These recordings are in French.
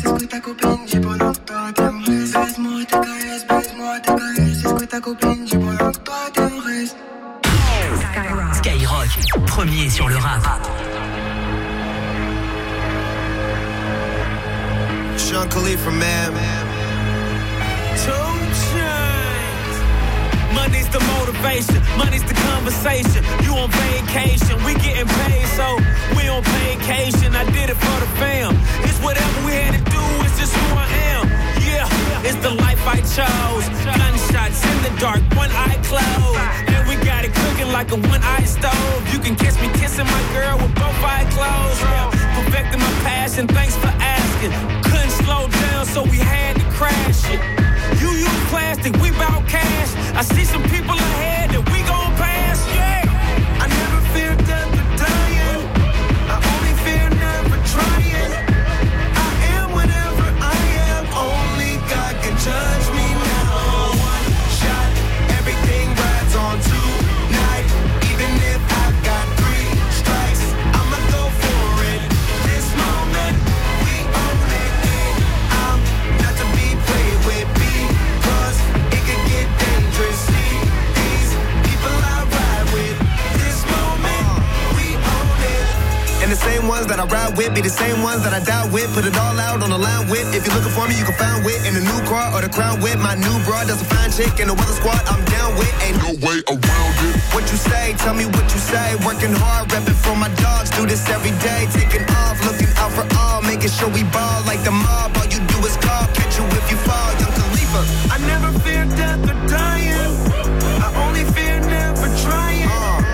c'est ce que ta copine dit pendant que toi t'aimerais. Baise-moi tes caresses, c'est ce que ta copine dit pendant que toi t'aimerais. Skyrock, premier sur le rap. Sean Khalifa, man. 2 Chainz. Money's the motivation, money's the conversation. You on vacation, we getting paid, so we on vacation. I did it for the fam. It's whatever we had to do, it's just who I am. Yeah, it's the life I chose. Gunshots in the dark, one eye closed. And we got it cooking like a one-eye stove. You can kiss me kissing my girl with both eyes closed. Yeah, perfecting my passion, thanks for asking. Couldn't slow down, so we had to crash it. You use plastic, we bout cash. I see some people ahead that we gon' pass, yeah. I never fear death or dying. I only fear never trying. I am whatever I am. Only God can judge me now. One shot, everything rides on tonight. Even if I've got 3 strikes, I'ma go for it. This moment, we own it. I'm not to be played with because it could get dangerous. See these people I ride with. This moment, we own it. And the same ones that I ride with be the same ones that I die with. Put it all out on the line with. If you're looking for me, you can find wit in the new car or the crown with. My new broad, that's a fine chick in the weather squad. I'm down with, ain't no way around it. What you say, tell me what you say. Working hard, repping for my dogs. Do this every day, taking off, looking out for all, making sure we ball like the mob. All you do is call, catch you if you fall. Young Khalifa. I never fear death or dying. I only fear never trying.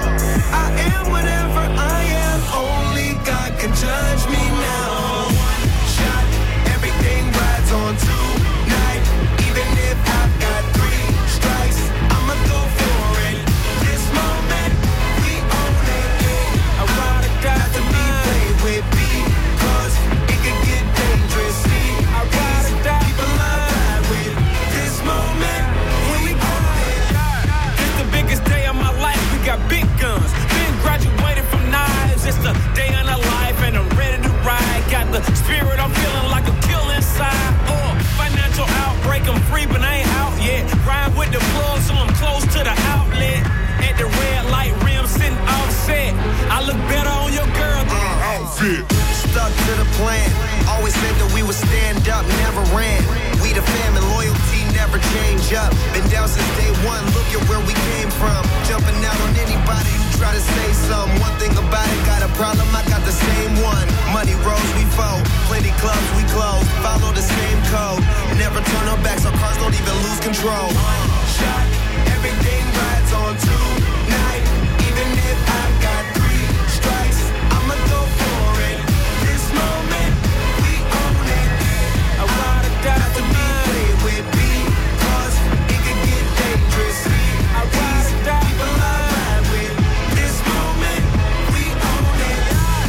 I am whatever I am. Only God can judge me now. One shot, everything rides on tonight. Even if I've got 3 strikes, I'ma go for it. This moment, we own it. I ride or die Not to be played with because it could get dangerous. See, I ride or die people I ride with. This moment, we own it. It's the biggest day of my life, we got big guns. Been graduated from knives, it's the day of our life and I'm ready to ride. Got the spirit, I'm feeling like a kill inside. Financial outbreak, I'm free but I ain't out yet. Ride with the plug so I'm close to the outlet. At the red light rim sitting offset. I look better on your girl than Outfit. Stuck to the plan. Always said that we would stand up, never ran. We the fam and loyalty never change up. Been down since day one, look at where we came from. Jumping out on anybody who try to say something. One thing about it, got a problem, I got the same one. Money rolls, we fold. Plenty clubs, we close. Follow the same code. Never turn our backs, our cars don't even lose control. Shot, everything rides on tonight. Even if I've got 3 strikes, I'ma go for it. This moment, we own it. I ride or die Not to be played with because it could get dangerous. I ride or die People I ride with. This moment, we own it.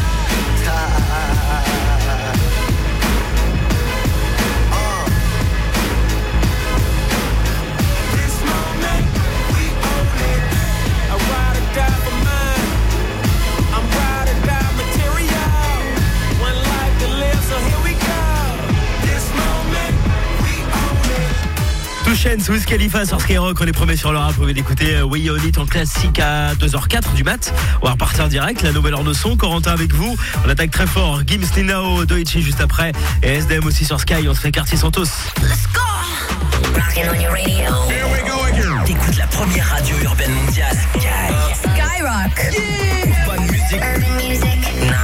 This moment, we own it. I ride or die for mine. I'm ride or die material. One life to live, so here we go. This moment, we own it. 2 Chainz, Wiz Khalifa sur Skyrock, on est premiers sur le rap. Vous pouvez l'écouter We Own It en classique à 2h04 du mat. On va repartir en direct, la nouvelle heure de son. Corentin avec vous, on attaque très fort. Gims, Linao, Doichi juste après. Et SDM aussi sur Sky, on se fait quartier Santos. Let's go. Rockin' on your radio. Here we go again. T'écoutes la première radio urbaine mondiale. Skyrock. Bonne musique. Urban music.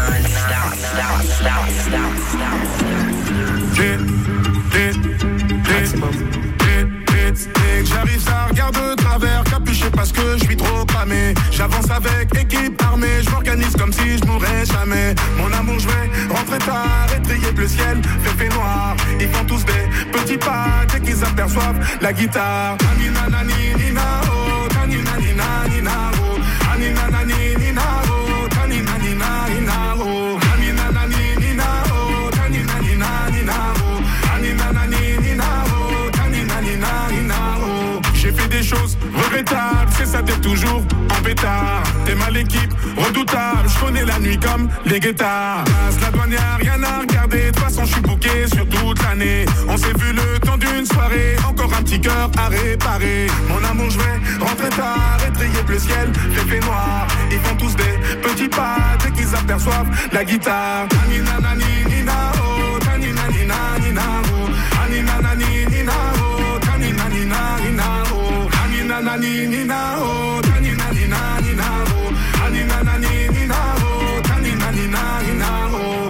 J'arrive, ça regarde de travers, capuché parce que je suis trop cramé. J'avance avec équipe armée, je m'organise comme si je mourrais jamais. Mon amour, je vais rentrer tard, étrier bleu ciel, fait noir. Ils font tous des petits pas dès qu'ils aperçoivent la guitare. Anina nani nina oh, tanina nina nina oh, anina nani nina oh, tanina nina nina oh, anina nani nina oh, tanina nina nina oh, anina nani nina oh, tanina nina nina oh. J'ai fait des choses regrettables, c'est ça t'es toujours en pétard. T'es mal équipe, redoutable, je connais la nuit comme les guettards. La douane y'a rien à regarder, de toute façon je suis bouqué sur tout années. On s'est vu le temps d'une soirée, encore un petit cœur à réparer. Mon amour, je vais rentrer tard et trier le ciel, fait noir. Ils font tous des petits pas dès qu'ils aperçoivent la guitare. Tanina nani nina oh, tanina nina nina oh, tanina nani nina oh, tanina nina nina oh, tanina nani nina oh, tanina nina nina oh, tanina nani nina oh, tanina nina nina oh.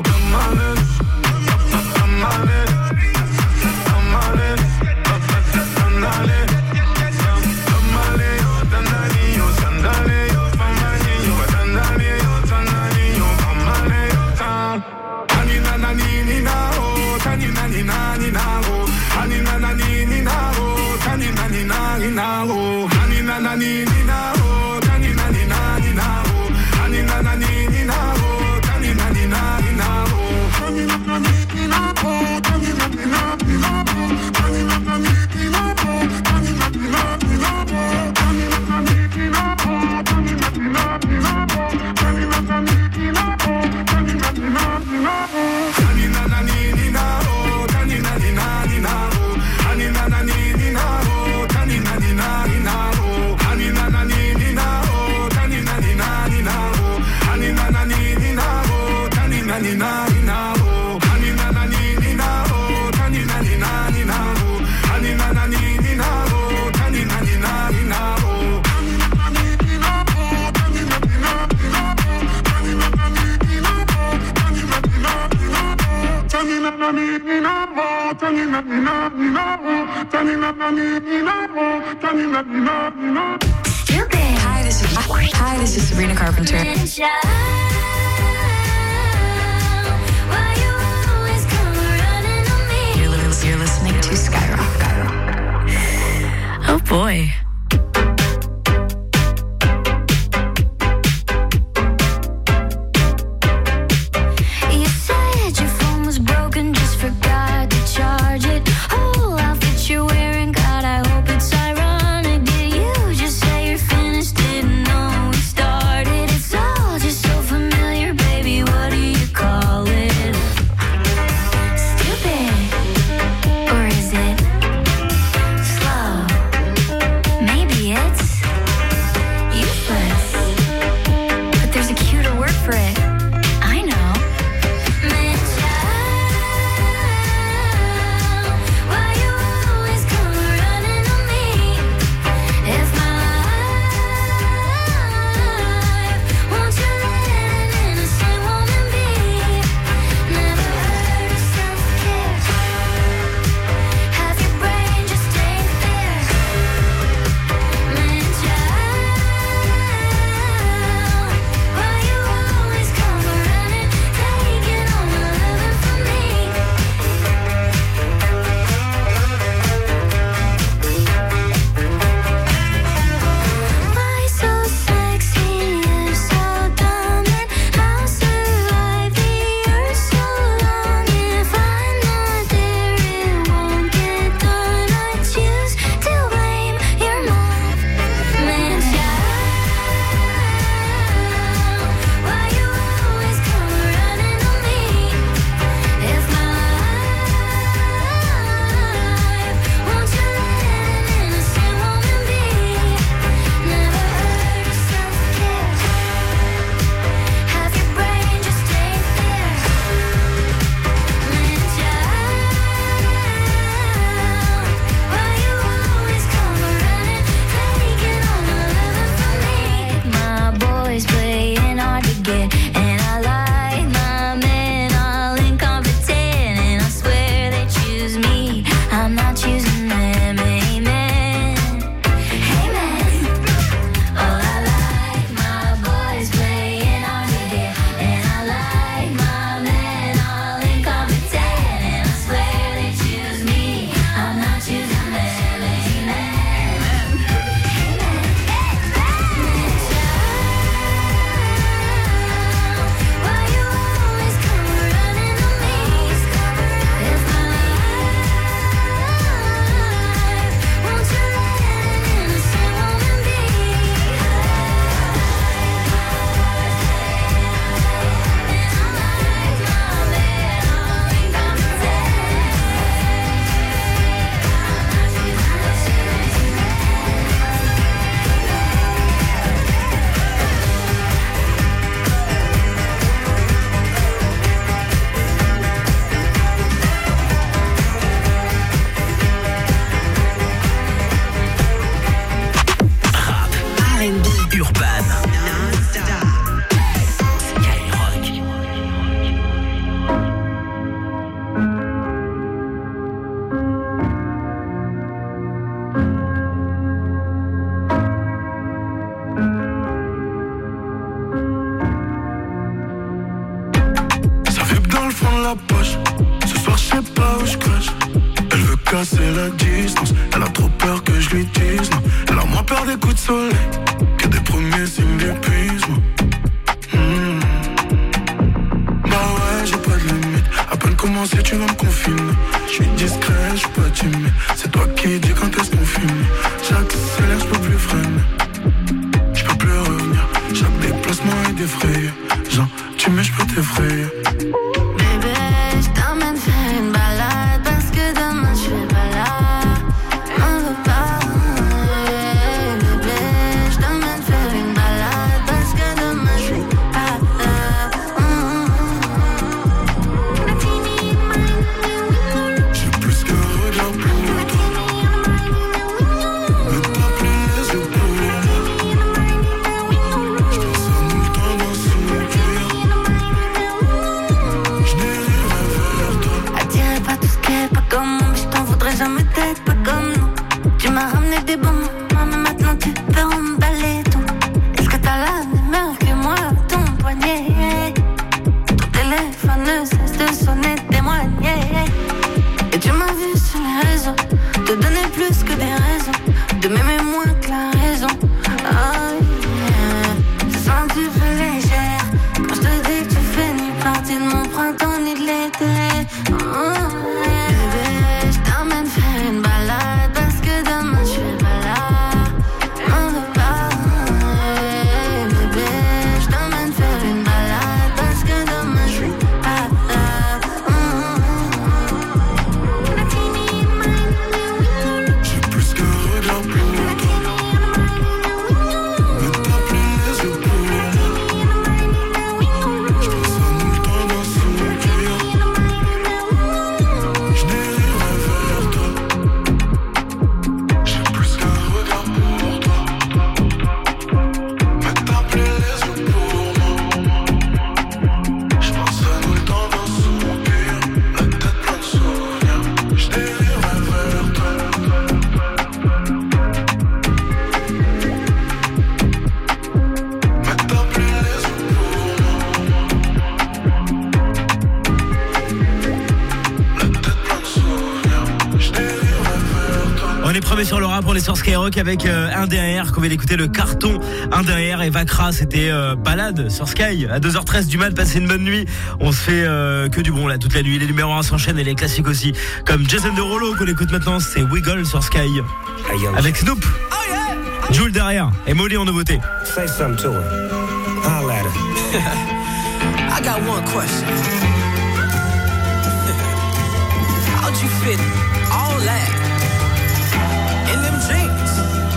Hi, this is Sabrina Carpenter. You're listening to Skyrock. Oh boy. You said your phone was broken, just forgot to charge it. Whole outfit you're wearing, God, I hope it's ironic. Did you just say you're finished? Didn't know we started. It's all just so familiar, baby. What do you call it? Stupid. Or is it slow? je crache. Elle veut casser la distance. Elle a trop peur que je lui dise non. Elle a moins peur des coups de soleil que des premiers signes d'épuisement. Bah ouais, j'ai pas de limite. À peine commencé, tu vas me confiner. Je suis discret, je suis pas timide. C'est toi qui dis quand est-ce qu'on finit. J'accélère, je peux plus freiner. Je peux plus revenir. Chaque déplacement est défrayé. Genre, tu mets, je peux t'effrayer. Bébé, je t'emmène faire une balade parce que demain je suis pas là. M'en veux pas. Bébé, je t'emmène faire une balade parce que demain je suis pas là. J'ai plus qu'un regard pour toi. Mais t'as plus les yeux pour moi. Je pense à nous le temps d'un soupir. Je dériverai vers toi. Attiré par tout ce qui est pas comme moi, mais je t'en voudrais jamais d'être pas comme nous. Tu m'as ramené des bons moments, mais maintenant tu peux emballer tout. Est-ce que t'as la même que moi, ton poignet? Ton téléphone ne cesse de sonner, témoigner. Et tu m'as vu sur les réseaux, te donner plus que des raisons, de m'aimer moins que la raison. Oh yeah, je sens que tu fais légère quand je te dis que tu fais ni partie de mon printemps ni de l'été. Oh yeah. Bébé, je t'emmène faire une balade parce que demain je suis pas là. M'en veux pas. Bébé, je t'emmène faire une balade parce que demain je suis pas là. J'ai plus qu'un regard pour toi. Mais t'as plus les yeux pour moi. Je pense à nous le temps d'un soupir. Je dériverai vers toi. J'ai plus qu'un regard pour toi. Mais t'as plus les yeux pour moi. Je pense à nous le temps d'un soupir. La tête pleine de souvenirs. Je dériverai vers toi. Mais t'as plus les yeux pour moi. La tête pleine de souvenirs. Je dériverai vers toi. On est premier sur le rap, on est sur Skyrock avec un derrière qu'on vient d'écouter le carton. Un derrière et Vakra, c'était balade sur Sky à 2h13 du mat, passer une bonne nuit. On se fait que du bon là toute la nuit. Les numéros 1 s'enchaînent et les classiques aussi. Comme Jason Derulo qu'on écoute maintenant, c'est Wiggle sur Sky. Avec Snoop, Jules derrière et Molly en nouveauté. Say something to her. Holla at her. I got one question. How'd you fit all that in them jeans?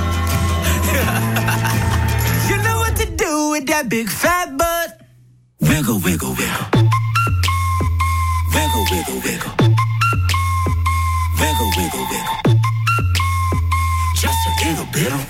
You know what to do with that big fat butt. Wiggle, wiggle, wiggle. Wiggle, wiggle, wiggle. Wiggle, wiggle, wiggle. Just a little bit of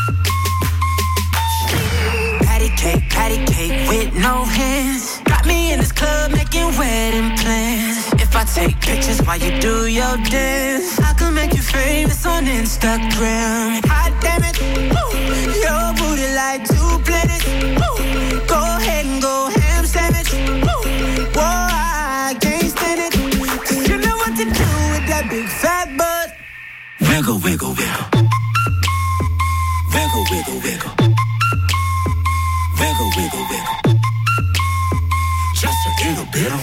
Patty cake with no hands. Got me in this club making wedding plans. If I take pictures while you do your dance, I can make you famous on Instagram. Hot damn it, woo. Your booty like 2 planets. Woo. Go ahead and go ham sandwich. Woo. Whoa, I can't stand it. 'Cause you know what to do with that big fat butt. wiggle, wiggle, wiggle. Wiggle, wiggle, wiggle. Wiggle, wiggle, wiggle. Just a little bit of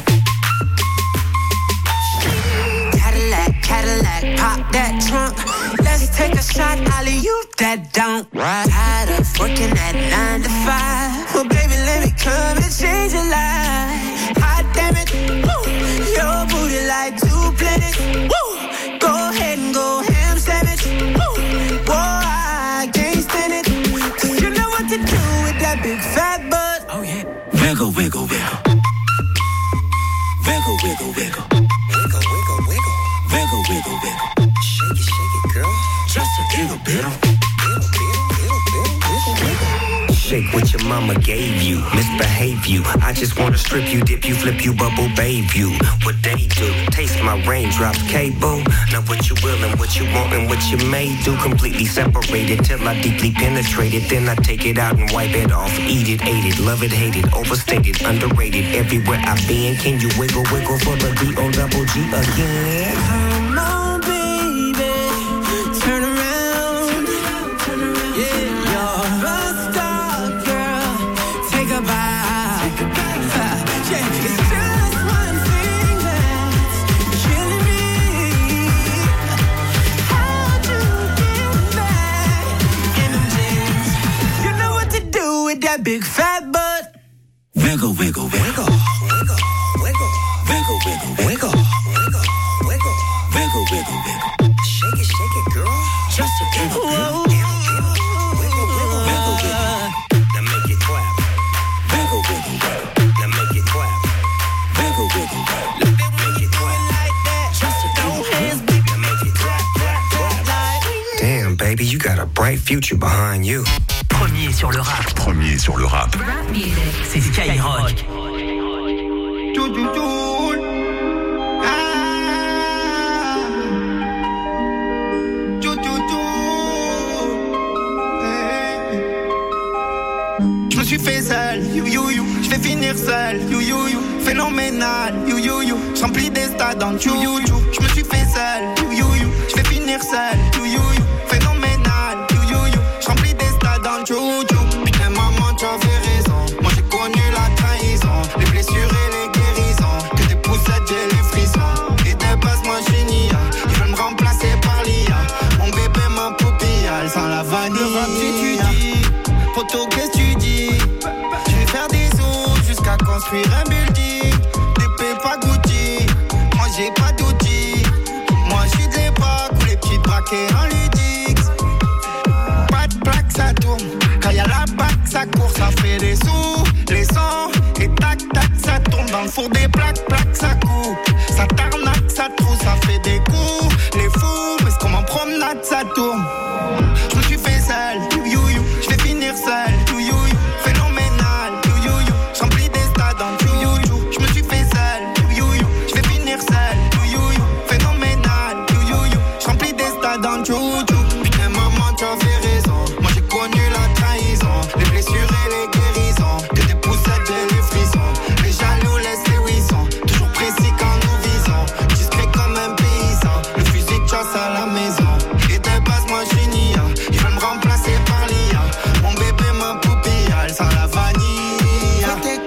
Cadillac, pop that trunk. Let's take a shot, alley-oop that don't. Tired of working at 9 to 5. Well, baby, let me come and change your life. Hot damn it, woo. Your booty like 2 planets. Woo. Go ahead and go ham sandwich. Woo. Whoa, I can't stand it. 'Cause you know what to do with that big fat butt. Oh yeah. wiggle, wiggle, wiggle. Wiggle, wiggle, wiggle. Wiggle, wiggle, wiggle. Wiggle, wiggle, wiggle. Shake it, girl. Just a little bit of Shake what your mama gave you, misbehave you. I just wanna strip you, dip you, flip you, bubble babe you. What they do, taste my raindrops, cable. Now what you will and what you want and what you may do. Completely separated till I deeply penetrate it. Then I take it out and wipe it off. Eat it, ate it, love it, hate it, overstated, underrated. Everywhere I've been, can you wiggle, wiggle for the D-O-double-G again? that big fat butt. Wiggle, wiggle, wiggle, wiggle, wiggle, wiggle, wiggle, wiggle, wiggle, wiggle, wiggle, wiggle, wiggle. Shake it, girl. Just a wiggle, wiggle, wiggle, wiggle, wiggle, wiggle. Now make it clap. Wiggle, wiggle, wiggle. Now make it clap. Wiggle, wiggle, wiggle. Make it clap like that. Just a throw hands, baby. Now make it clap, clap, clap. Damn, baby, you got a bright future behind you. Premier sur le rap. Premier sur le rap. C'est Skyrock. Je me suis fait seul, je vais finir seul, phénoménal, j'remplis des stades en you. Je me suis fait seul, je vais finir seul, phénoménal, j'remplis des stades en you. Putain maman tu avais raison, moi j'ai connu la trahison, les blessures et les guérisons, que des poussettes j'ai les frissons, et de base moi je suis nia, ils veulent me remplacer par l'IA, mon bébé ma poupille, sans la vanille. Le rap tu dis, photo qu'est-ce que tu dis? Je vais faire des sous jusqu'à construire un building, des pas Gucci, moi j'ai pas d'outils, moi je suis de l'époque où les petites braquées en ludique. Pas de plaque ça tourne, quand y'a la bac ça court, ça fait des sous, les sons, et tac tac ça tourne dans le four des plaques, ça coupe, ça tarnaque, ça trouve, ça fait des coups, les fous, mais c'est comme en promenade ça tourne. Je me suis fait seul, je vais finir seul, phénoménal, j'remplis des stades en you. Je me suis fait seul, je vais finir seul, phénoménal, j'remplis des stades en you. Putain maman tu avais raison, moi j'ai connu la trahison, les blessures et les guérisons, que des poussettes j'ai les frissons, les jaloux laissent les wissons, toujours précis quand nous visons, discret comme un paysan, le fusil de chasse à la maison, et de base moi je suis nia, ils veulent me remplacer par l'IA, mon bébé ma poupille, sans la vanille.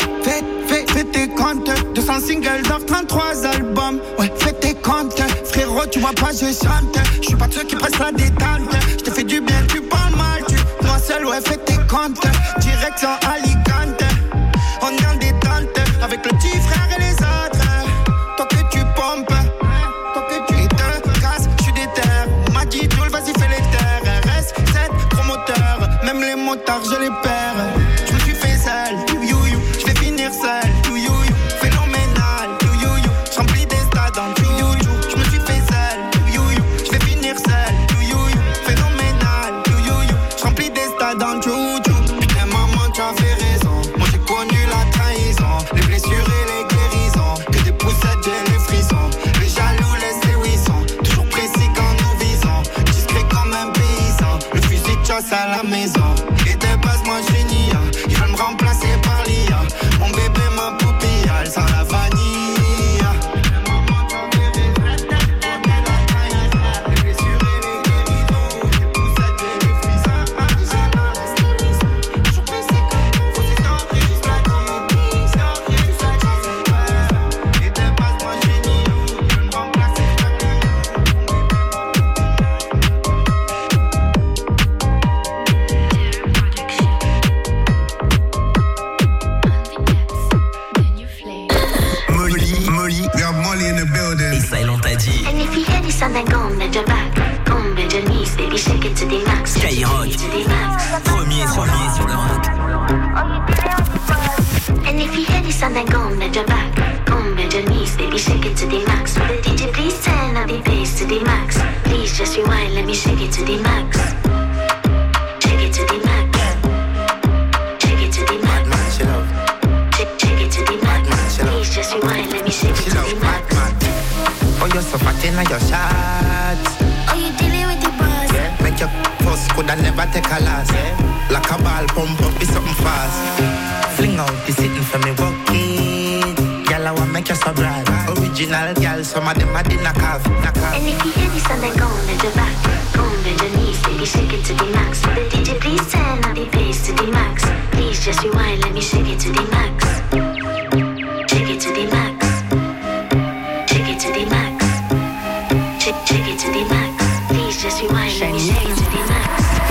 Fais tes comptes, 200 singles, 33 albums, ouais fais tes comptes, frérot tu vois pas je chante, je suis pas de ceux qui pressent la détente, je te fais du bien, tu parles mal, moi seul ouais fais tes comptes, direction Alicante, on est en détente, avec le petit frère et les autres, toi que tu pompes, toi que tu casses, je suis déter, on m'a dit Joel vas-y fais les terres, RS7 promoteur, même les motards je les perds, je me suis fait seul, je vais finir seul, phénoménal, j'remplis des stades en you. Je me suis fait seul, je vais finir seul, phénoménal, j'remplis des stades en you. Putain maman tu avais raison, moi j'ai connu la trahison, les blessures et les guérisons, que des poussettes j'ai les frissons, les jaloux laissent les wissons, toujours précis quand nous visons, discret comme un paysan, le fusil de chasse à la maison, et de base moi je suis nia, ils veulent me remplacer par l'IA, mon bébé ma poupille, sans la vanille. Et ça, on t'a dit. And if you hear this song, then go on bend your back, go on bend your knees, baby, shake it to the max. Skyrock, premier sur le rap. And if you hear this song, then go on bend your back, go on bend your knees, baby, shake it to the max. Will the DJ please turn up the bass to the max? Please just rewind, let me shake it to the max. Shake it to the max. Shake it to the max. Shake it to the max. Please just rewind, let me shake it to the max. Oh, you're so fat in your shots. Oh, you dealing with the boss? Yeah, make your post could I never take a loss. Yeah, like a ball pump up, be something fast. Fling out the sitting for me, walk it. Girl, I wanna make you so bright. Original girl, some of them are in a calf. And if you hear this song, then go on bend your back, go on bend your knees, baby, shake it to the max. The DJ please turn up the bass to the max. Please just rewind, let me shake it to the max. Shake it to the max. Shake it to the max. Shake it to the max. Please just rewind, let me shake it to the max. Caribbean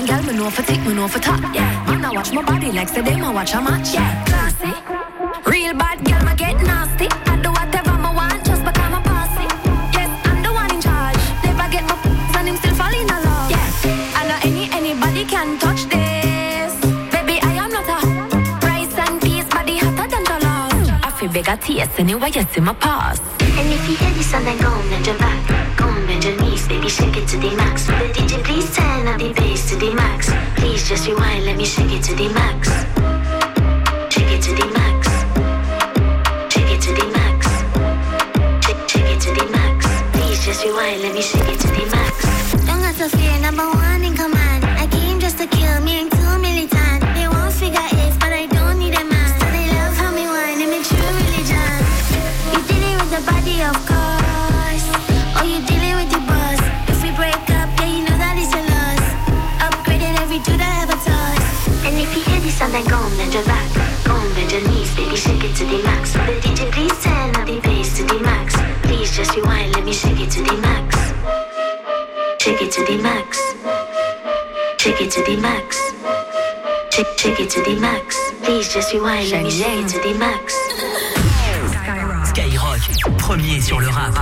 and girl, me know for tick, me know for top. Yeah, man, I watch my body like say them, I watch a match. Yeah, classy. Real bad girl, me get nasty. I do whatever me want, just because I'm bossy. Yes, I'm the one in charge. Never get my and him still fall in love. Yeah, I know anybody can touch this. Baby, I am not a rice and peas, body hotter than the love. I feel bigger taste anyway, you see my past. And if you hear this song, then go and bend your back. Go and bend your knees, baby, shake it to the max. The DJ, please turn up the bass to the max. Please just rewind, let me shake it to the max. Shake it to the max. Shake it to the max. Shake it to the max. Please just rewind, let me shake it to the max. Don't have to fear, number one in command. I came just to kill me and 2 militant. They won't figure it, but I don't need a man. So they love how me whine, I'm a true religion. You dealing with the body, of course. Oh, you dealing with the boss. If we break up, yeah, you know that it's a loss. Upgraded every dude I ever touched. And if you hear this song, then go and bend your back. Go and bend your knees, baby, shake it to the max. The DJ, please turn up the bass to the max. Please just rewind, let me shake it to the max. Shake it to the max. Shake it to the max. Shake it to the max. Please just rewind, let me shake it to the max. Skyrock, premier sur le rap.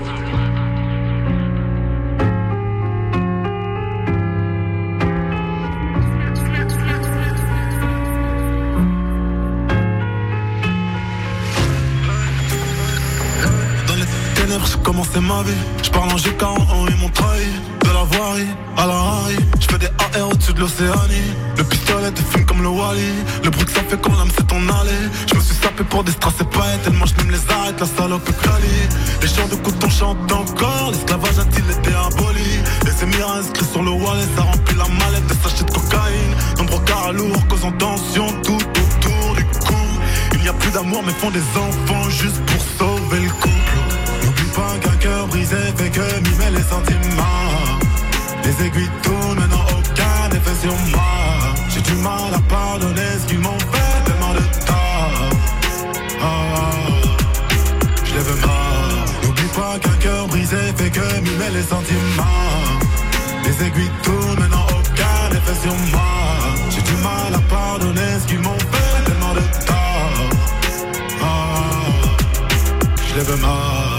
J'ai commencé ma vie, je parle en G40, ils m'ont trahi. De la voirie à la Harry, je fais des AR au-dessus de l'Océanie. Le pistolet te fume comme le Wally. Le bruit que ça fait quand l'âme c'est ton allée. Je me suis sapé pour des strass et paillettes. Tellement je me les arrête, la salope est quali. Les chants de coton chantent encore. L'esclavage a-t-il été aboli? Les émirats inscrits sur le wallet, ça remplit la mallette des sachets de cocaïne. Nombreux carats lourds causant tension tout autour du cou. Il n'y a plus d'amour mais font des enfants juste pour sauver le couple. N'oublie pas qu'un cœur brisé fait que mimer les sentiments. Les aiguilles tournent, mais n'ont aucun effet sur moi. J'ai du mal à pardonner ce qu'ils m'ont fait, tellement de tort. Je les veux mal. N'oublie pas qu'un cœur brisé fait que mimer les sentiments. Les aiguilles tournent, mais n'ont aucun effet sur moi. J'ai du mal à pardonner ce qu'ils m'ont fait, tellement de tort. Je les veux mal.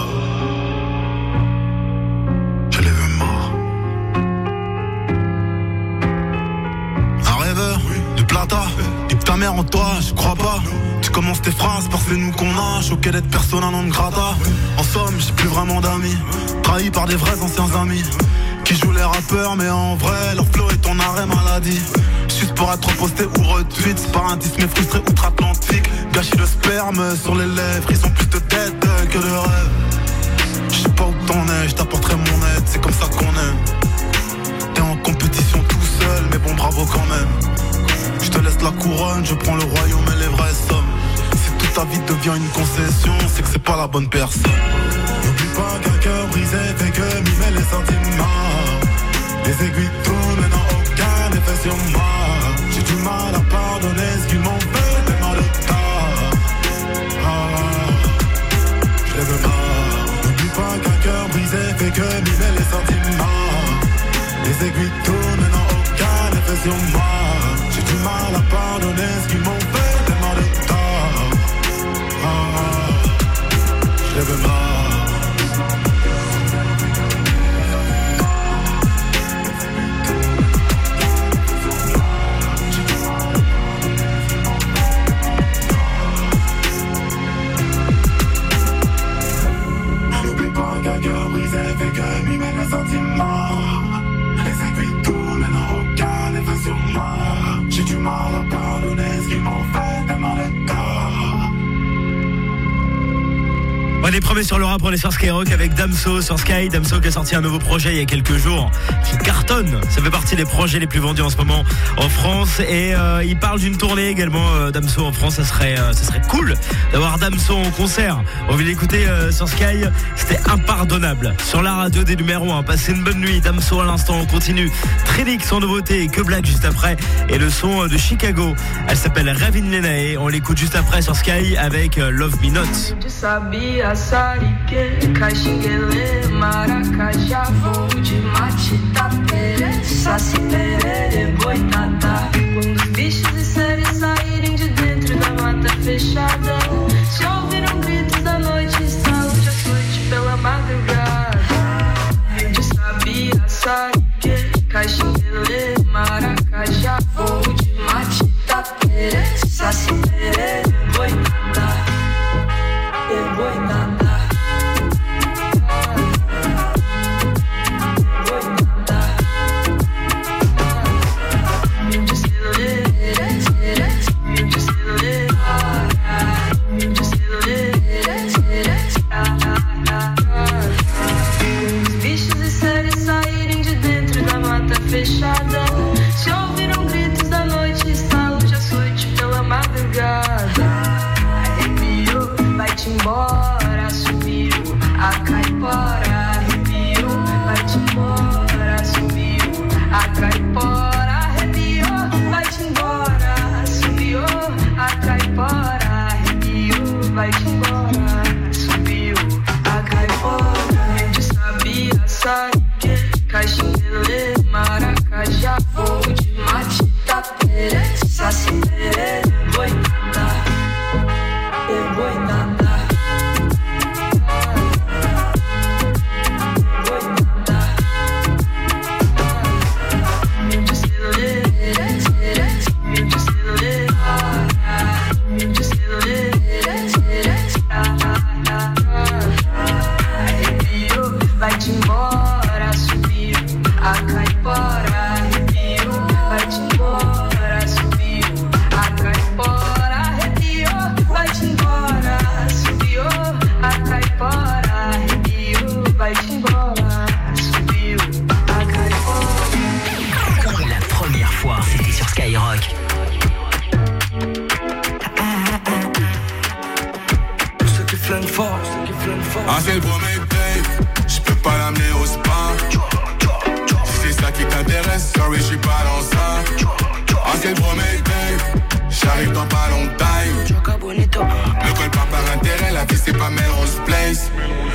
Nique ta mère en toi, je crois pas. Tu commences tes phrases par c'est nous qu'on a. Choqué d'être persona non grata. En somme, j'ai plus vraiment d'amis. Trahi par des vrais anciens amis qui jouent les rappeurs, mais en vrai, leur flow est ton arrêt maladie. Juste pour être posté ou retweet. C'est par un disque frustré outre-Atlantique. Gâchis de sperme sur les lèvres. Ils ont plus de tête que de rêve. Je sais pas où t'en es, je t'apporterai mon aide. C'est comme ça qu'on aime. T'es en compétition tout seul, mais bon bravo quand même. Je te laisse la couronne, je prends le royaume et les vraies sommes. Si toute ta vie devient une concession, c'est que c'est pas la bonne personne. N'oublie pas qu'un cœur brisé fait que mimer les sentiments. Les aiguilles tournent mais n'ont aucun effet sur moi. J'ai du mal à pardonner ce qu'ils m'ont fait, tellement de tort. Je les veux mal. N'oublie pas qu'un cœur brisé fait que mimer les sentiments. Les aiguilles tournent mais n'ont aucun effet sur moi. J'ai du mal à pardonner ce qu'ils m'ont fait, tellement de tort. Je les veux mal. N'oublie pas qu'un cœur brisé fait que mimer les sentiments. Les aiguilles tournent mais n'ont aucun effet sur moi. J'ai du mal à pardonner ce qu'ils m'ont fait, tellement de tort. On est premiers sur le rap, on est sur Skyrock avec Damso sur Sky. Damso qui a sorti un nouveau projet il y a quelques jours qui cartonne. Ça fait partie des projets les plus vendus en ce moment en France. Et il parle d'une tournée également, Damso en France. Ça serait cool d'avoir Damso en concert. On va l'écouter sur Sky. C'était impardonnable. Sur la radio des numéros 1. Passez une bonne nuit. Damso à l'instant, on continue. Trilix en nouveauté, Que Black juste après. Et le son de Chicago. Elle s'appelle Ravin Lenae. On l'écoute juste après sur Sky avec Love Me Not. Sarike, Caxinguele, Maracajá, vou de Matita Pere, Saci Perere, sabe Caxinguele, Maracajá, fogo de mate, tapere, sacere, boitada, boitada. Vai-te embora, subiu a caipora, arrepiou. Vai-te embora, subiu a caipora, arrepiou. Vai-te embora, subiu a caipora, arrepiou. Vai-te embora, subiu a caipora. La première fois, c'était sur Skyrock. Ceux qui flânent fort, ceux qui flânent fort. Ah, c'est le premier date. J'peux pas l'amener au spa. Si c'est ça qui t'intéresse, sorry, j'suis pas dans ça. Ah, c'est le premier date. J'arrive dans pas longtemps. Ne colle pas par intérêt, la vie c'est pas Melrose Place.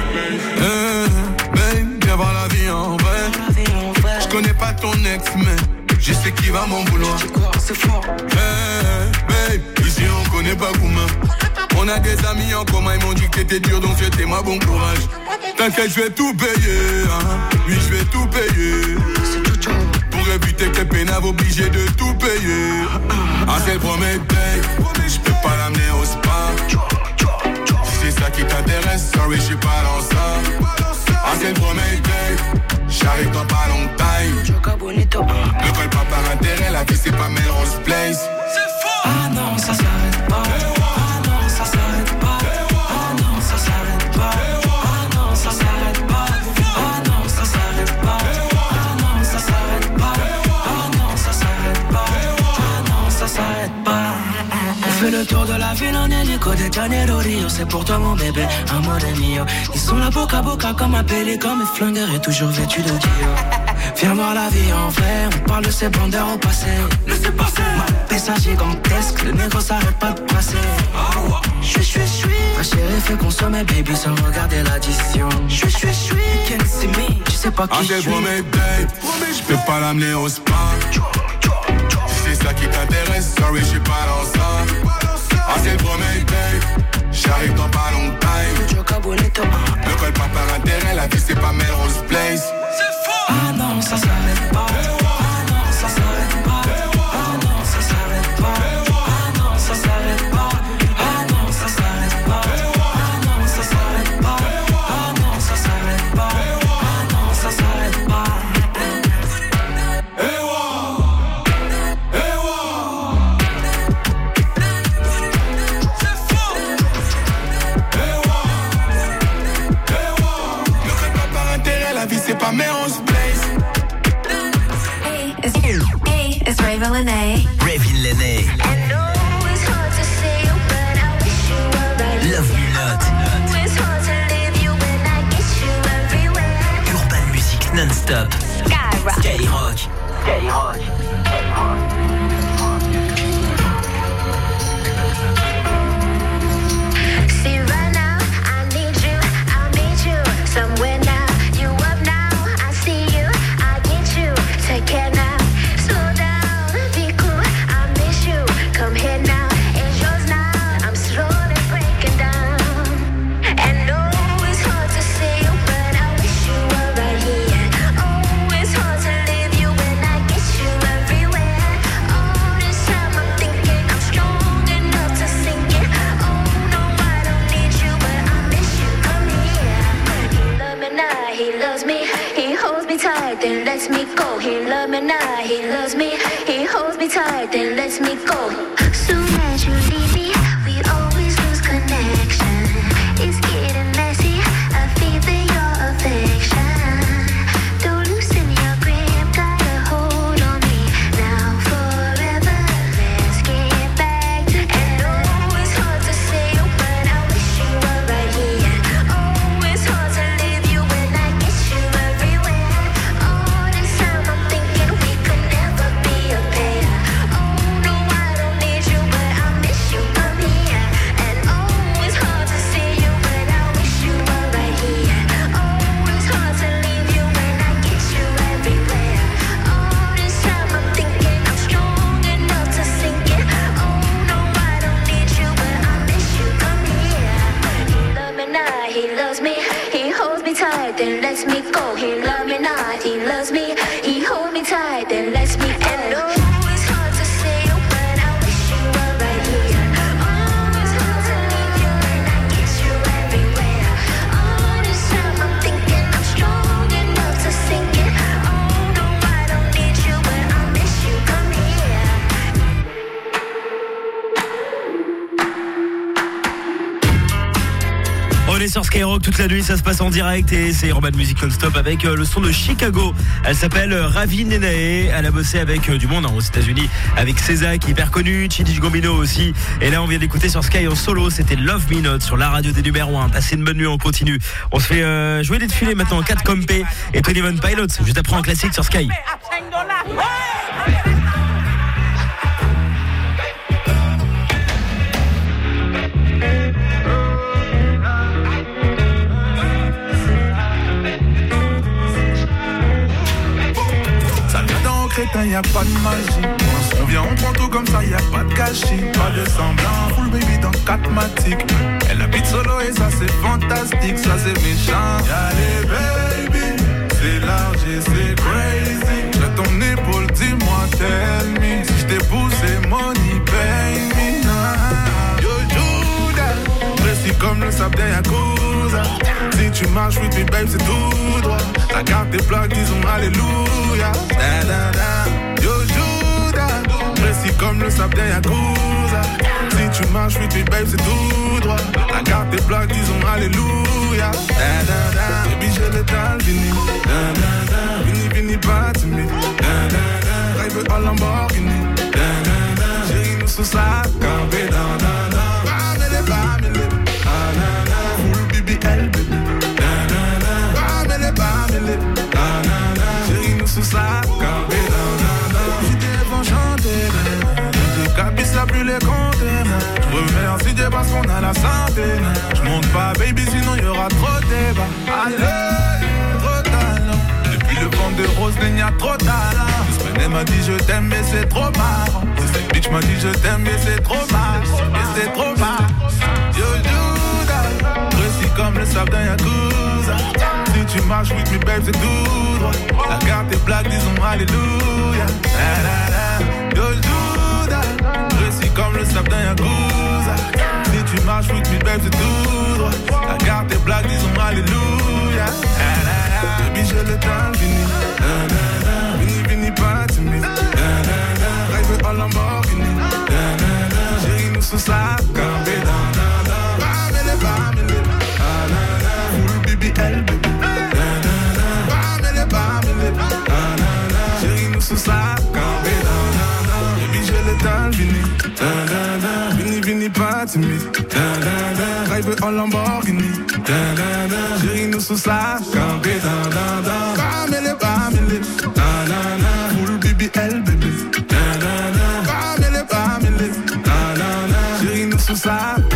Babe, viens voir la vie en vrai. J'connais pas ton ex, mais je sais qui va m'en vouloir. C'est fort. Babe, ici on connaît pas Gouma. On a des amis en commun, ils m'ont dit que t'étais dur, donc souhaitez-moi bon courage. T'inquiète, je vais tout payer, hein. Oui, je vais tout payer. Pour éviter que pénaves obligé de tout payer. Ah, c'est le premier date. J'peux pas l'amener au spa. Si c'est ça qui t'intéresse, sorry, j'suis pas dans ça. Ah, c'est le premier date. J'arrive dans pas longtemps. Ne colle pas par intérêt, la vie c'est pas Melrose Place. C'est fort. Ah non, ça s'arrête pas. Ah non, ça s'arrête pas. Ah non, ça s'arrête pas. Ah non, ça s'arrête pas. Ah non, ça s'arrête pas. Ah non, ça s'arrête pas. Ah non, ça s'arrête pas. Ah non, ça s'arrête pas. On fait le tour de la ville en hélico de Janeiro Rio. C'est pour toi mon bébé, amore mio. Ils sont là boca à boca comme un pélican. Mes flingueurs est toujours vêtu de Dior. Viens voir la vie en vrai, on parle de ces bandeurs au passé. Laissez passer. Ma pesa gigantesque, le négro s'arrête pas de passer. J'suis. Ma chérie fait consommer baby sans regarder l'addition. J'suis. You can't see me, tu sais pas qui j'suis. Ah, c'est le premier date. J'peux pas l'amener au spa. Si c'est ça qui t'intéresse, sorry, j'suis pas dans ça. Ah, c'est le premier date. J'arrive dans pas longtemps. Ne colle pas par intérêt, la vie c'est pas Melrose Place. Ah non, ça s'arrête pas. Ah non, ça s'arrête pas. Ah non, ça s'arrête pas. Ah non, ça s'arrête pas. Ah non, ça s'arrête pas. Ah non, ça s'arrête pas. Ah non, ça s'arrête pas. Ah non, ça s'arrête pas. Ne colle pas par intérêt, la vie c'est pas Melrose Place. Hey, it's Raven Lene. Raven Lene. I know it's hard to say you, but I wish you were right. Love Me Not. It's hard to leave you when I get you everywhere. Urban Music non-stop. Skyrock. See right now, I need you, I'll meet you somewhere now. You up now, I see you, I get you. Take care now, slow down, be cool, I miss you. Come here now, it's yours now. I'm slowly breaking down. And no, it's hard to see you, but I wish you were right here. Oh, it's hard to leave you when I get you everywhere. All this time I'm thinking I'm strong enough to sink it. Oh no, I don't need you, but I miss you. Come here. He loves me now, he loves me. He holds me tight, then lets me go. He loves me now, he loves me. He holds me tight, then lets me go. Soon as you leave me, we always lose connection. It's getting messy, I feel that your affection. Don't loosen your grip, got a hold on me. Now forever, let's get back together. And oh, it's hard to say you, but I wish you were right here. Oh, it's hard to leave you when I get you everywhere. All this time I'm thinking we could never be a pair. Oh no, I don't need you, but he loves me. He hold me tight, then lets me and no. It's hard to say, but I wish you were right here. Oh, it's hard to leave you and I get you everywhere. All this time I'm thinking I'm strong enough to sink it. Oh no, I don't need you, but I miss you. Come here. On est sur Skyrock toute la nuit, ça se passe en direct et c'est Urban Music Non-Stop avec le son de Chicago. Elle s'appelle Ravi Nenae, elle a bossé avec du monde aux États-Unis, avec César qui est hyper connu, Chidi Gomino aussi. Et là on vient d'écouter sur Sky en solo, c'était Love Me Not sur la radio des numéros 1. Passez une bonne nuit, on continue. On se fait jouer des défilés maintenant, 4 Compé et 21 Pilots, juste après un classique sur Sky. Y a pas de magie. On vient, on prend tout comme ça, y a pas de gâchis. Pas de semblant, full baby dans 4 matiques. Elle habite solo et ça c'est fantastique, ça c'est méchant. Y'a les baby, c'est large et c'est crazy. J'ai ton épaule, dis-moi, tell me. Si j't'ai poussé, money, pay me. Yo Judas, précis comme le sable d'un Yakuza. Si tu marches, oui, puis babe, c'est tout droit. La carte des plaques, disons alléluia. Da, da, da. Yo Judas, précis comme le sable d'un Yakuza. Si tu marches, oui, puis babe, c'est tout droit. La carte des plaques, disons alléluia. Da, da, da. Baby, j'ai le temps, vini. Da, da, da. Vini, vini, pas timide. Da, da, da. Rêve en Lamborghini. Da, da, da. Chérie, nous sous sa campé. Da, da, da. Bamele, bamele. Ah, da, da. Full BBL, baby. Chérie, nous sous sa campé. J'étais devant chanter. Je capisse là plus les compter. Je remercie Dieu parce qu'on a la santé. Je monte pas baby sinon y'aura trop de débat. Allez, trop talent. Depuis le vent de rose, il y a trop talent. Semaine m'a dit je t'aime mais c'est trop marrant. Cette bitch m'a dit je t'aime mais c'est trop marrant. Mais c'est trop marrant. Yo Judas, précis comme le sable d'un Yakuza. Si tu marches with me babe c'est tout droit. La carte est black disons alléluia. Yo Judas, précis comme le sable d'un Yakuza. Si tu marches with me babe c'est tout droit. La carte est black disons alléluia. Baby j'ai le temps fini. Vini vini pas timide. Rêve en Lamborghini. Chérie nous sous sa campé. Bamele bamele. Full BBL baby. Chérie, nous sous sa campé. Baby, j'ai le temps, vini. Vini, vini, pas timide. Rêve en Lamborghini. Chérie, nous sous sa campé. Bamele, bamele. Full BBL, baby. Bamele, bamele. Chérie, nous sous sa campé.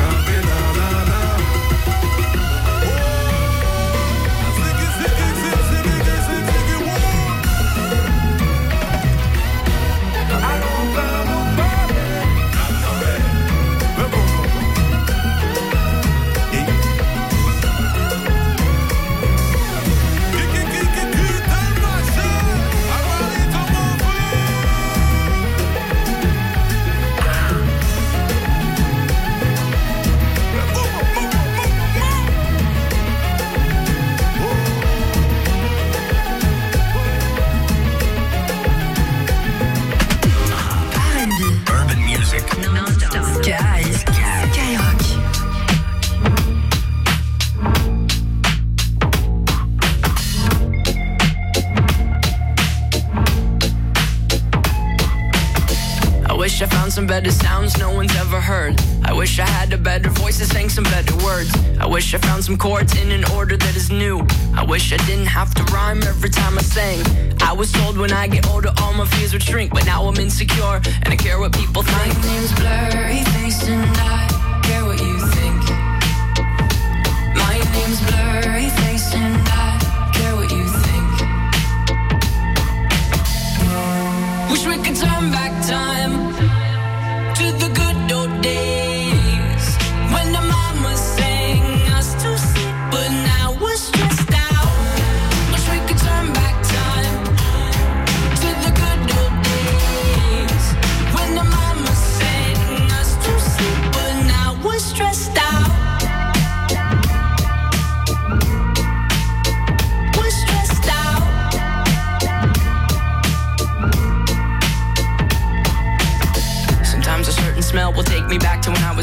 I found some better sounds no one's ever heard. I wish I had a better voice that sang some better words. I wish I found some chords in an order that is new. I wish I didn't have to rhyme every time I sang. I was told when I get older all my fears would shrink, but now I'm insecure and I care what people think. My name's Blurry Face and I care what you think. My name's Blurry Face and I care what you think. Wish we could turn back time to the good old days when the mama sang us to sleep, but now we're stressed out. Wish we could turn back time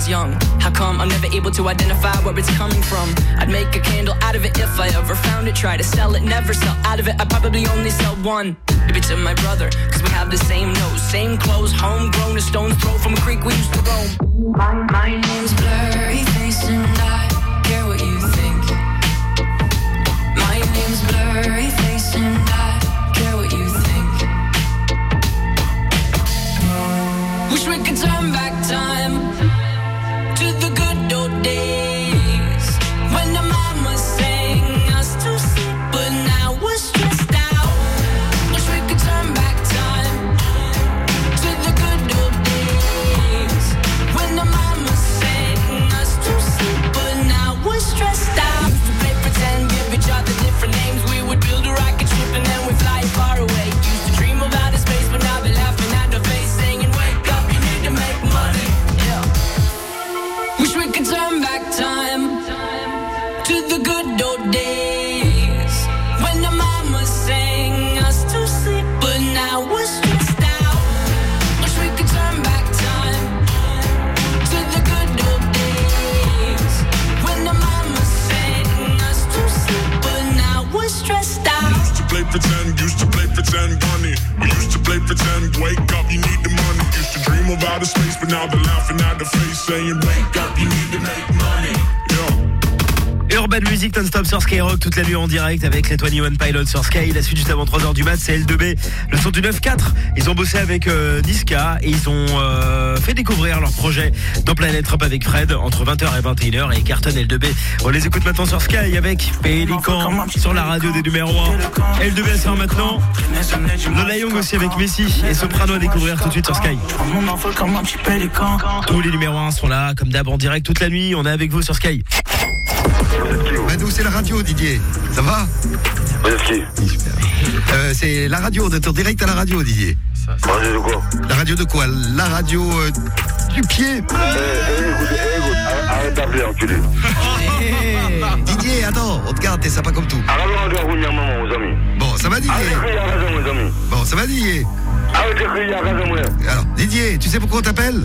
young. How come I'm never able to identify where it's coming from? I'd make a candle out of it if I ever found it. Try to sell it, never sell out of it. I'd probably only sell one. Maybe to my brother, cause we have the same nose, same clothes, homegrown, a stone's throw from a creek we used to roam. My name's Blurry Face and I care what you think. My name's Blurry Face and I care what you think. Wish we could turn back time to the good old days when the mama sang us to sleep, but now we're stressed out. Wish we could turn back time to the good old days when the mama sang us to sleep, but now we're stressed out. Used to play pretend, give each other different names. We would build a rocket ship and then we'd fly far away. Used to dream of outer space, but now they're laughing at the face, saying, wake up, you need to make money. Yeah. Wish we could turn back time to the good old days when the mama sang us to sleep, but now we're stressed out. Wish we could turn back time to the good old days when the mama sang us to sleep, but now we're stressed out. Used to play pretend, bunny. We used to play pretend, wake up, you need the money. Used to dream of outer space, but now they're laughing at the face, saying, wake up, you need to make money. Urban Music non-stop sur Skyrock toute la nuit en direct avec les 21 Pilots sur Sky. La suite juste avant 3h du mat, c'est L2B, le son du 9-4. Ils ont bossé avec Niska et ils ont fait découvrir leur projet dans Planet Rap avec Fred entre 20h et 21h et carton L2B. On les écoute maintenant sur Sky avec Pélican sur la radio des numéros 1. L2B sort maintenant. Lola Young aussi avec Messi et Soprano à découvrir tout de suite sur Sky. Tous les numéros 1 sont là comme d'hab en direct toute la nuit. On est avec vous sur Sky. Madou, c'est la radio, Didier. Ça va? C'est la radio, on est en direct à la radio, Didier. La radio de quoi? La radio de quoi? La radio du pied. Écoute, arrête d'appeler, enculé. Didier, attends, on te garde, t'es sympa comme tout. Bon, ça va, Didier? Bon, ça va, Didier? Alors, Didier, tu sais pourquoi on t'appelle?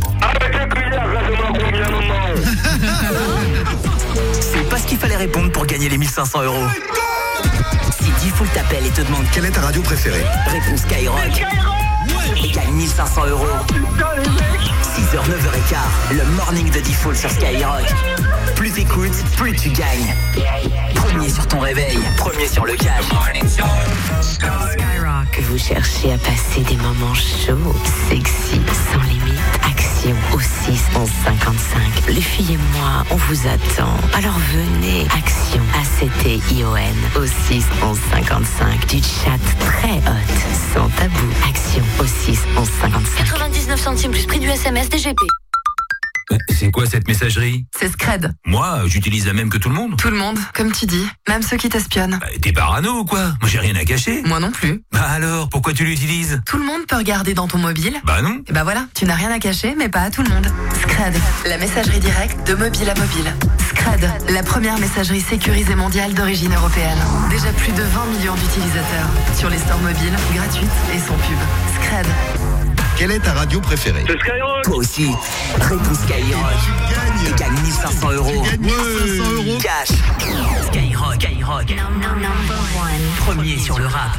C'est pas ce qu'il fallait répondre pour gagner les 1500 €. Si Diffoul t'appelle et te demande quelle est ta radio préférée, réponds Skyrock et gagne 1500 €. 6h, 9h15, le morning de Diffoul sur Skyrock. Plus t'écoutes, plus tu gagnes. Premier sur ton réveil, premier sur le cash. Skyrock. Vous cherchez à passer des moments chauds, sexy, sans limite. Action au 6 11 55. Les filles et moi, on vous attend. Alors venez. Action ACTION au 6 11 55. Du chat très hot, sans tabou. Action au 6 11 55. 99 centimes plus prix du SMS DGP. C'est quoi cette messagerie? C'est Scred. Moi, j'utilise la même que tout le monde. Tout le monde, comme tu dis, même ceux qui t'espionnent. T'es parano ou quoi? Moi j'ai rien à cacher. Moi non plus. Bah alors, pourquoi tu l'utilises? Tout le monde peut regarder dans ton mobile. Bah non. Et bah voilà, tu n'as rien à cacher, mais pas à tout le monde. Scred, la messagerie directe de mobile à mobile. Scred, la première messagerie sécurisée mondiale d'origine européenne. Déjà plus de 20 millions d'utilisateurs. Sur les stores mobiles, gratuites et sans pub. Scred. Quelle est ta radio préférée? C'est Skyrock. Toi aussi, réponds Skyrock et gagne 1500 €. Tu gagnes 1500 € Cash. Skyrock, Skyrock. Premier sur le rap.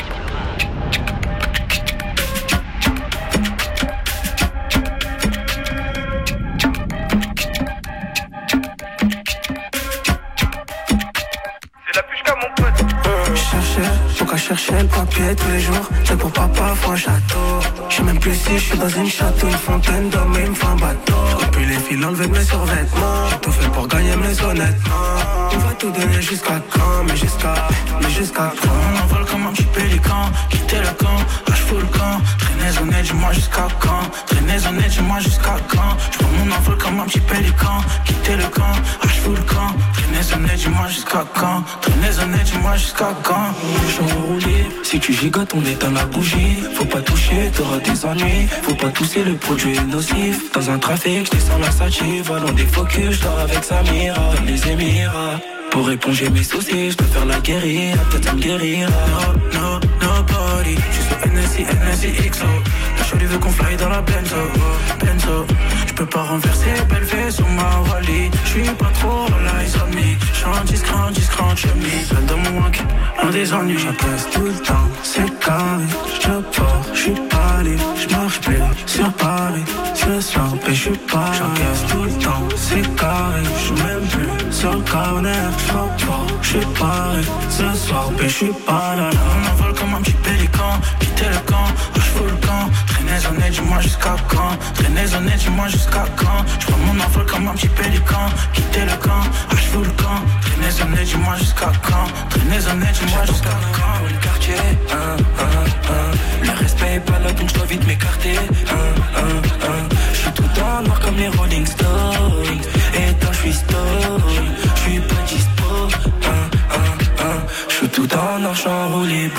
Pourquoi chercher le papier tous les jours? C'est pour papa, faut un château. Je sais même plus si je suis dans une château, une fontaine d'hommes et il me faut un bateau. Depuis les fils enlevés de mes survêtements, j'ai tout fait pour gagner mes honnêtement. On va tout donner jusqu'à quand? Mais jusqu'à quand? On envole comme un petit pélican, quitter le camp, je fous le camp. Traînez honnête, dis-moi jusqu'à quand? Traînez honnête, dis-moi jusqu'à quand? Je prends mon envol comme un petit pélican, quitter le camp, je fous le camp. Traînez honnête, dis-moi jusqu'à quand? Traînez honnête, dis-moi jusqu'à quand? Rouler. Si tu gigotes, on éteint la bougie. Faut pas toucher, t'auras des ennuis. Faut pas tousser, le produit est nocif. Dans un trafic, je descends la sative. Allons des focus, je dors avec Samira. Dans les Émirats. Pour éponger mes soucis, je peux faire la guérilla. Peut-être me guérir. No, no, no body. Je suis NSI, XO. La chérie veut qu'on fly dans la Benzo, Benzo. J'peux pas renverser, belle fée sur ma Wally. J'suis pas trop l'eyes on me. J'crante chemise. Plein de mon manque, un des ennuis. J'apaise tout le temps, c'est carré. J'pars, j'suis pas libre. J'marche plus sur Paris. Ce soir, mais j'suis pas. J'encaisse tout le temps, c'est carré. J'suis même plus sur le corner. J'pars, j'suis paré. Ce soir, mais j'suis pas là. On envole comme un petit pélican. Quitter le camp, j'fous le camp. Traînez honnête, dis-moi jusqu'à quand. Traînez honnête, dis-moi jusqu'à quand. J'prends mon envol comme un petit pélican. Quitter le camp, j'fous le camp. Traînez honnête, dis-moi jusqu'à quand. Traînez honnête, dis-moi jusqu'à quand. Le quartier, le respect est pas là donc j'dois vite m'écarter. J'suis tout dans le noir comme les Rolling Stones. Et toi j'suis stone, j'suis pas dispo. J'suis tout dans le noir, j'suis en roue libre.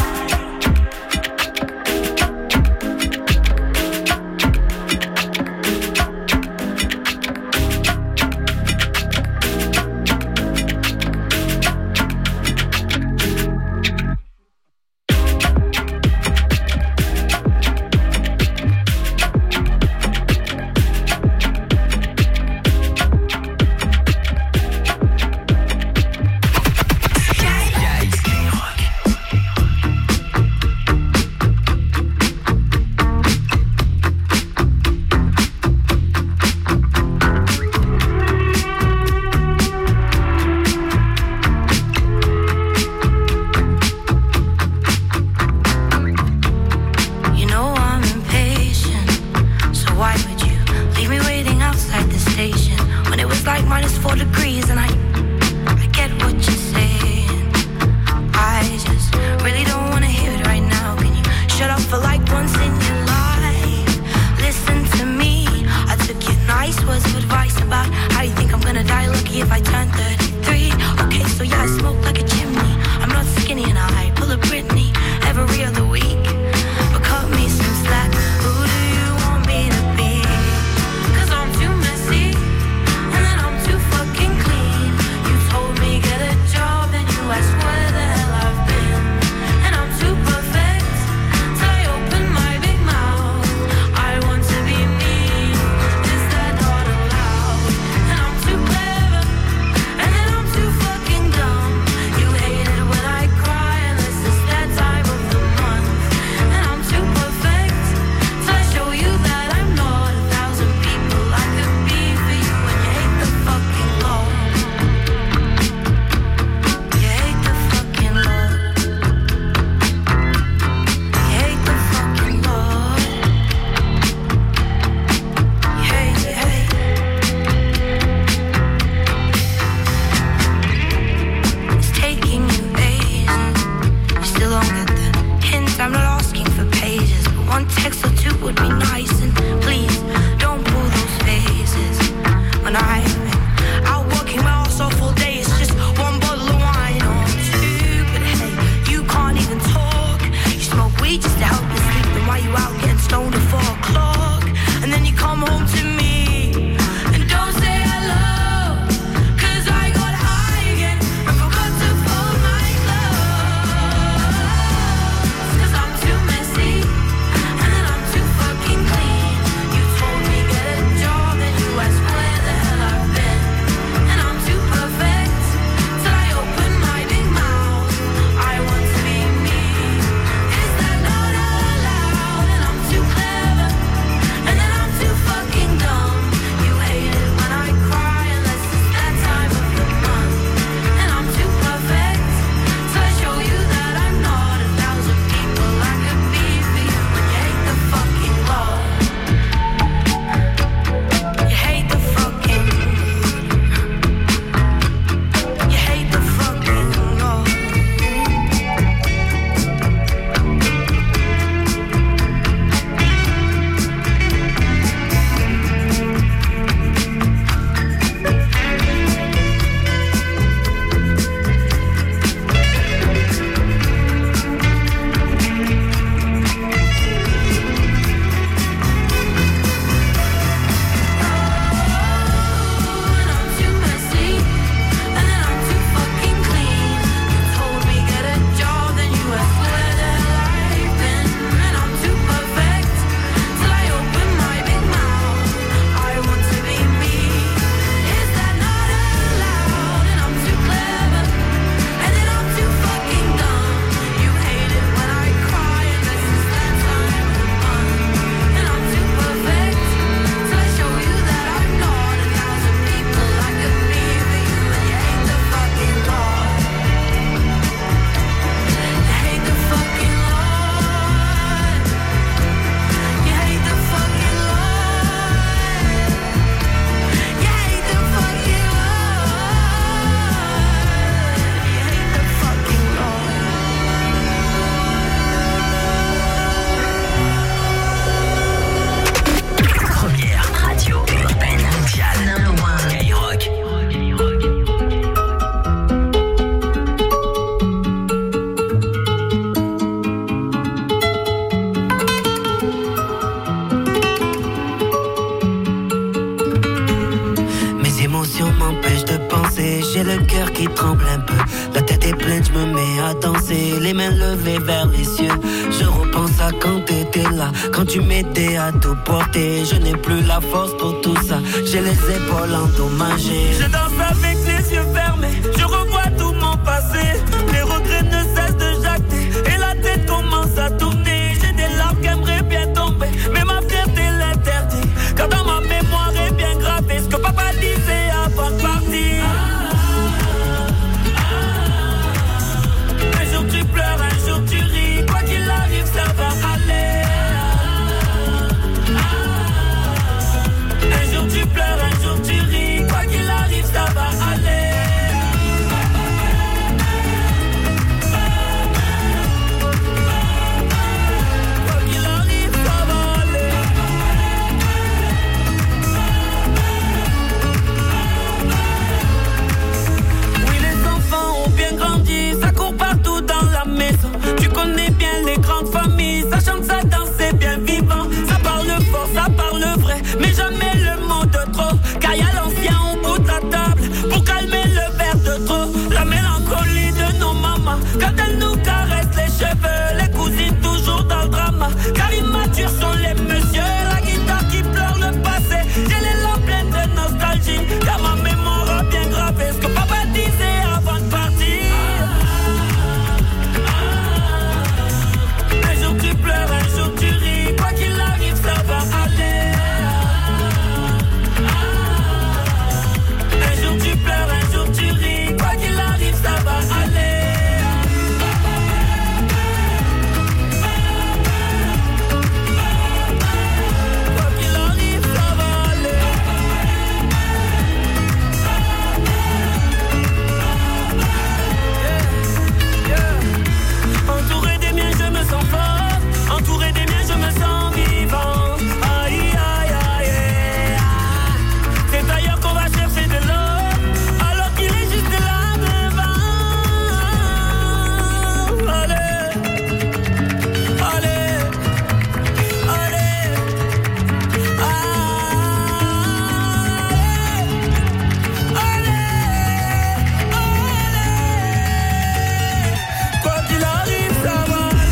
qui tremble un peu. La tête est pleine, je me mets à danser, les mains levées vers les cieux. Je repense à quand t'étais là, quand tu m'étais à tout porter. Je n'ai plus la force pour tout ça, j'ai les épaules endommagées. Je danse avec les yeux fermés, je revois tout mon passé. Les regrets ne cessent de jacter et la tête commence à tourner. J'ai des larmes qui aimeraient bien tomber, mais ma fierté l'interdit. Car dans ma mémoire est bien gravé ce que papa disait avant de partir. Un jour tu pleures, un jour tu ris, quoi qu'il arrive ça va aller. Un jour tu pleures, un jour tu ris, quoi qu'il arrive ça va aller. Tu connais bien les grandes familles, ça chante, ça danse, c'est bien vivant. Ça parle fort, ça parle vrai, mais jamais le mot de trop. Car y'a l'ancien au bout de la table pour calmer le verre de trop. La mélancolie de nos mamans quand elles nous caressent les cheveux. Les cousines toujours dans le drama, car immatures sont les messieurs. La guitare qui pleure le passé, j'ai les larmes pleines de nostalgie. Car ma mémoire a bien gravé ce que papa disait avant de partir. Tu pleures, un jour tu ris, quoi qu'il arrive ça va aller. Un jour tu pleures, un jour tu ris, quoi qu'il arrive ça va aller. Quoi qu'il arrive ça va aller. Entouré des miens je me sens fort. Entouré des miens, je me sens vivant. Aïe, aïe, aïe, aïe. C'est ailleurs qu'on va chercher de l'eau, alors qu'il est juste là devant. Allez, allez, allez, allez, allez. Quoi qu'il arrive, ça va.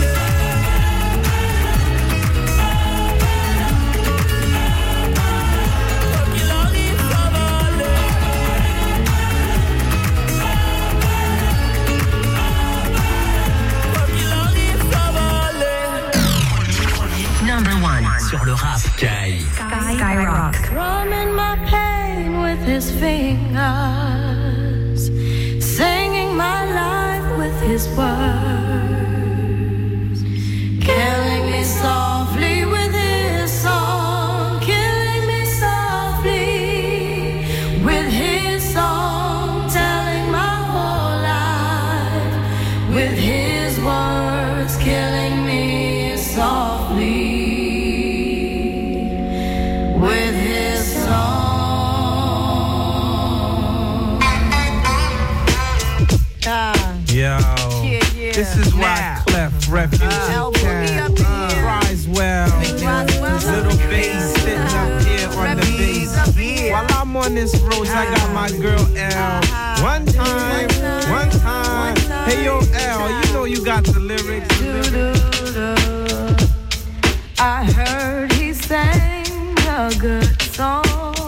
Sur le rap. Skyrock. Drumming my pain with his fingers, singing my life with his words, killing me softly with his song, killing me softly with his song, telling my whole life with his words, killing me softly. With his song. Yo, this is why Clef Refuge Risewell, little bass sitting up here on the bass. While I'm on this road, I got my girl L. One time, hey yo L, you know you got the lyrics. I heard he sang a good song.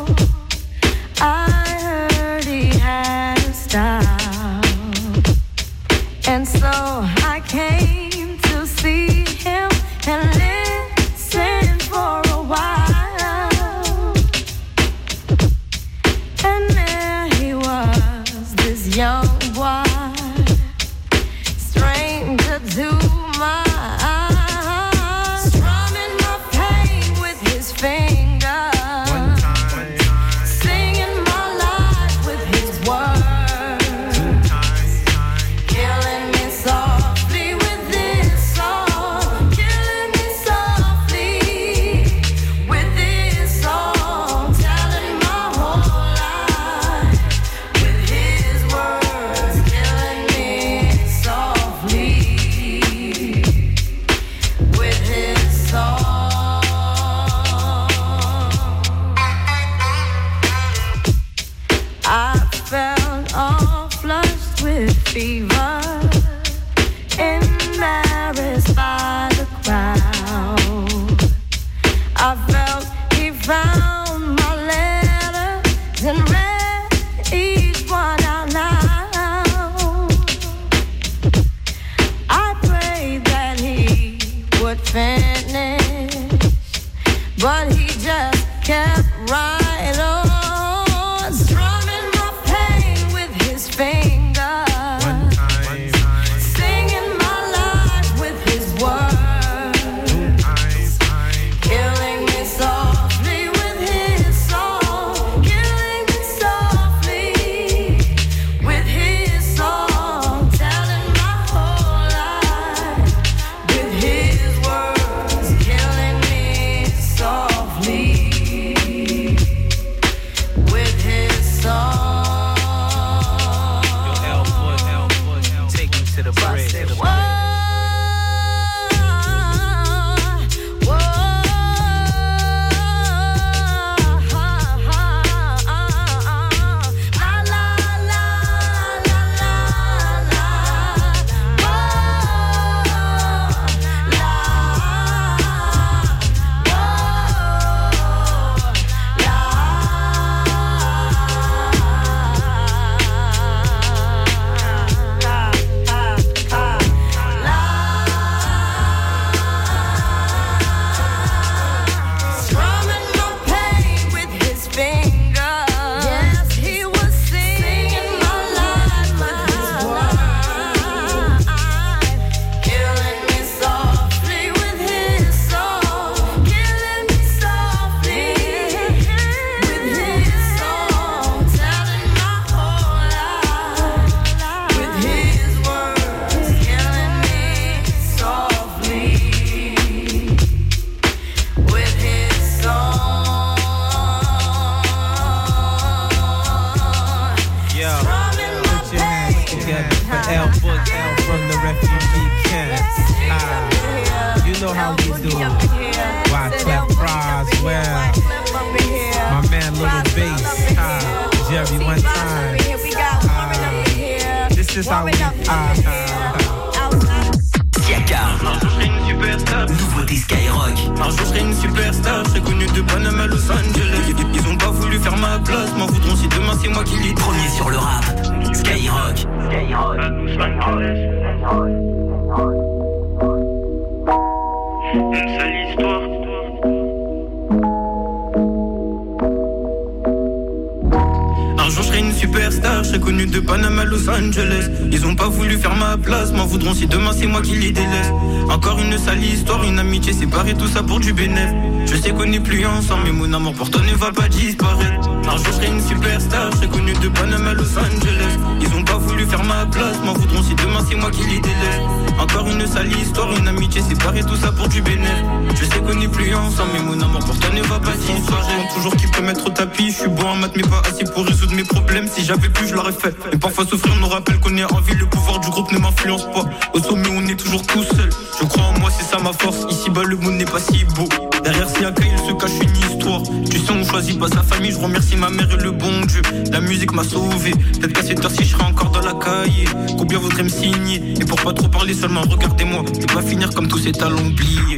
I heard he had a style, and so I came to see him and listen for a while. And there he was, this young boy, stranger to my would finish, but he just kept right on, strumming my pain with his fingers. Nouveauté Skyrock. Un jour je serai une superstar, je serai connu de Panama à Los Angeles. Ils ont pas voulu faire ma place, m'en voudront si demain c'est moi qui les premier sur le rap. Skyrock. Une seule histoire. Un jour je serai une superstar, je serai connu de Panama à Los Angeles. Ils ont pas voulu faire ma place, m'en voudront si demain c'est moi qui les délaisse. Encore une sale histoire, une amitié séparée, tout ça pour du bénéf. Je sais qu'on n'est plus ensemble, mais mon amour pour toi ne va pas disparaître. Un jour je serai une superstar, je serai connu de Panama à Los Angeles. Ils ont pas voulu faire ma place, m'en voudront si demain c'est moi qui les délaisse. Encore une sale histoire, une amitié séparée, tout ça pour du bénéf. Je sais qu'on n'est plus ensemble, mais mon amour pour toi ne va pas disparaître. Toujours qui peut mettre au tapis, je suis bon en maths mais pas assez pour résoudre mes problèmes. Si j'avais pu je l'aurais fait. Et parfois souffrir nous rappelle qu'on est en vie, le pouvoir du groupe ne m'influence pas. Au sommet on est toujours tout seul. Je crois en moi, c'est ça ma force. Ici bas le monde n'est pas si beau. Derrière ces accueils il se cache une histoire. Tu sais on choisit pas sa famille. Je remercie ma mère et le bon Dieu. La musique m'a sauvé. Peut-être qu'à cette heure-ci je serai encore dans la cahier. Combien voudrait me signer? Et pour pas trop parler seulement regardez-moi. Je vais pas finir comme tous ces talents oubliés.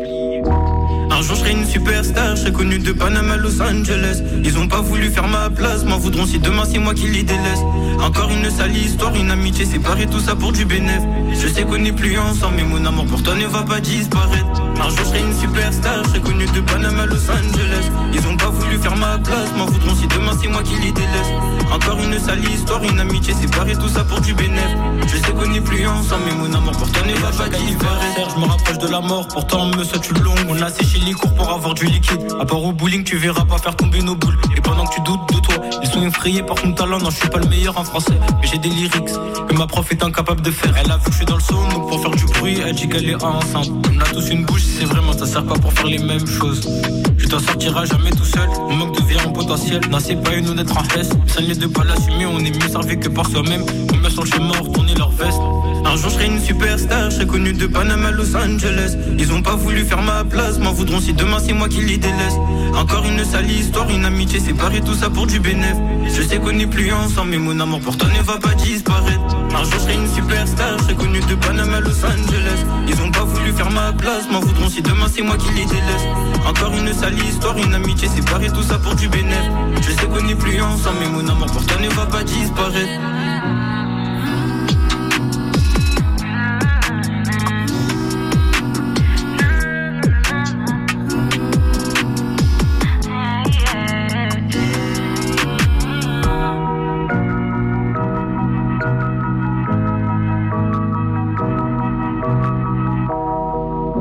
Un jour je serai une superstar, je serai connu de Panama à Los Angeles. Ils ont pas voulu faire ma place, m'en voudront si demain c'est moi qui les délaisse. Encore une sale histoire, une amitié séparée, tout ça pour du bénéf. Je sais qu'on n'est plus ensemble, mais mon amour pour toi ne va pas disparaître. Un jour je serai une superstar, je serai connu de Panama à Los Angeles. Ils ont pas voulu faire ma place, m'en voudront si demain c'est moi qui les délaisse. Encore une sale histoire, une amitié séparée, tout ça pour du bénéf. Je sais qu'on n'est plus ensemble, mais mon amour pour toi ne va pas disparaître. Je me rapproche de la mort, pourtant me souhaite une longue. On a séché les cours pour avoir du liquide. À part au bowling, tu verras pas faire tomber nos boules. Et pendant que tu doutes de toi, ils sont effrayés par ton talent. Non, je suis pas le meilleur en français, mais j'ai des lyrics que ma prof est incapable de faire. Elle a vu que je suis dans le son, donc pour faire du bruit, elle dit qu'elle est enceinte. On a tous une bouche, c'est vraiment ça sert pas pour faire les mêmes choses. Tu t'en sortiras jamais tout seul, on manque de vie en potentiel. Non, c'est pas une honnête en S. Ça n'est de pas l'assumer, on est mieux servi que par soi-même. Combien sont le chemin, retourner leur veste. Un jour je serai une superstar, je serai connu de Panama à Los Angeles. Ils ont pas voulu faire ma place, m'en voudront si demain c'est moi qui les délaisse. Encore une sale histoire, une amitié séparée, tout ça pour du bénéf. Je sais qu'on n'est plus ensemble, mais mon amour pour toi ne va pas disparaître. Un jour je serai une superstar, je serai connu de Panama à Los Angeles. Ils ont pas voulu faire ma place, m'en voudront si demain c'est moi qui les délaisse. Encore une sale histoire, une amitié séparée, tout ça pour du bénéf. Je sais qu'on n'est plus ensemble, mais mon amour pour toi ne va pas disparaître.